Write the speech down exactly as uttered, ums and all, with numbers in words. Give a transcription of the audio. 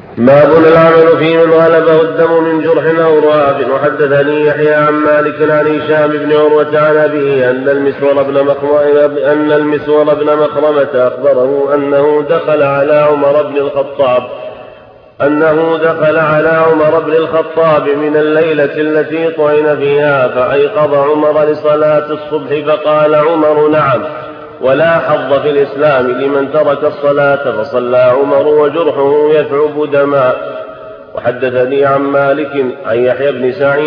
باب العمل في من غلبه الدم من جرح أو رعاف. وحدثني يحيى عن مالك عن هشام بن عروة عن أبيه أن المسور بن مخرمة أن المسور بن مخرمة أخبره أنه دخل على عمر بن الخطاب أنه دخل على عمر بن الخطاب من الليلة التي طعن فيها فأيقظ عمر لصلاة الصبح فقال عمر نعم ولا حظ في الإسلام لمن ترك الصلاة، فصلى عمر وجرحه يثعب دما. وحدثني عن مالك عن يحيى بن سعيد